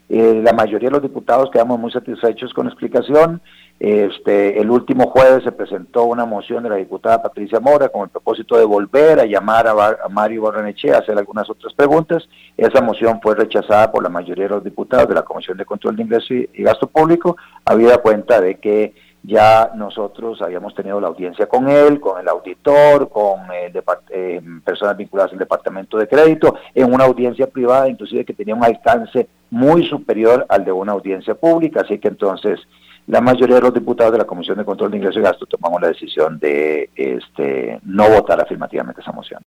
La mayoría de los diputados quedamos muy satisfechos con la explicación. El último jueves se presentó una moción de la diputada Patricia Mora con el propósito de volver a llamar a Mario Barrenechea a hacer algunas otras preguntas. Esa moción fue rechazada por la mayoría de los diputados de la Comisión de Control de Ingreso y Gasto Público, habida cuenta de que ya nosotros habíamos tenido la audiencia con él, con el auditor, con personas vinculadas al Departamento de Crédito, en una audiencia privada, inclusive que tenía un alcance muy superior al de una audiencia pública, así que entonces la mayoría de los diputados de la Comisión de Control de Ingreso y Gasto tomamos la decisión de no votar afirmativamente esa moción.